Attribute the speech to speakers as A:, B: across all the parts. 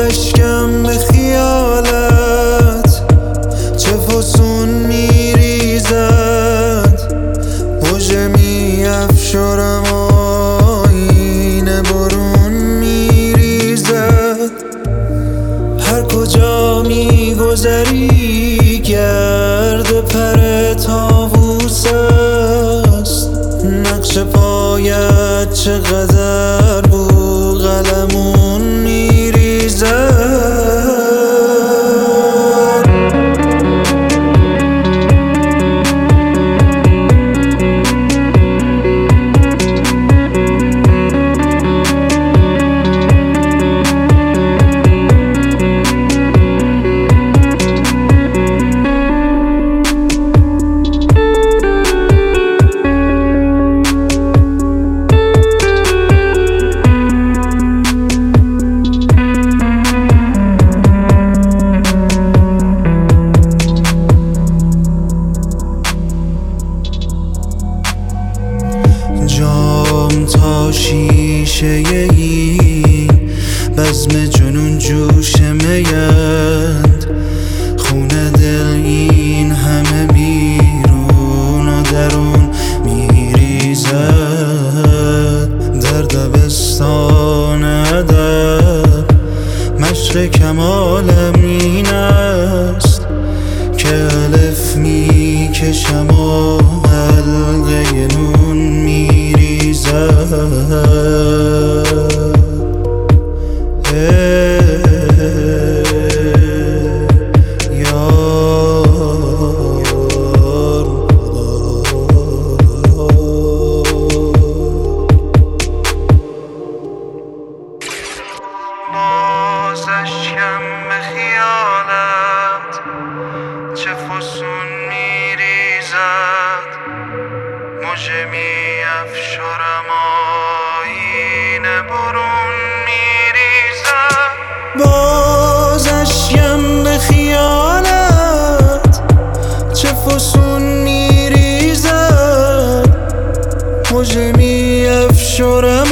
A: اشکم به خیالت چه فسون میریزد، مژه میافشرم آینه برون میریزد. هر کجا میگذری گرد پر طاووس است، نقش پایت چقدر بوقلمون میریزد. جام تا شیشه این بزم جنون جوش میند، خون دل این همه بیرون و درون میریزد. در دبستان ادب مشق کمالم این است که الف میکشم و حلقه نون باز اشکم به خیالت چه فسون میریزد، مژه میافشرم آینه برون میریزد. باز اشکم به خیالت چه فسون میریزد، مژه میافشرم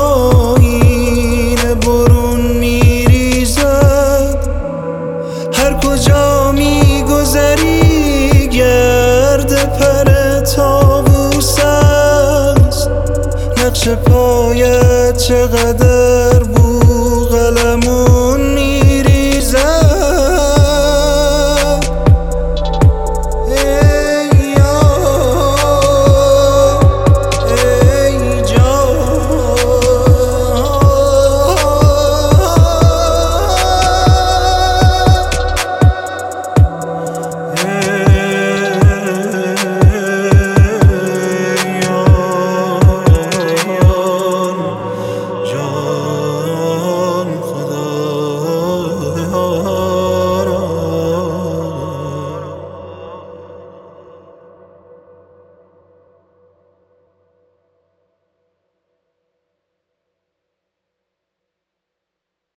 A: آینه برون میریزد. هر کجا میگذری گرد پر طاووس است، نقش پایت چقدر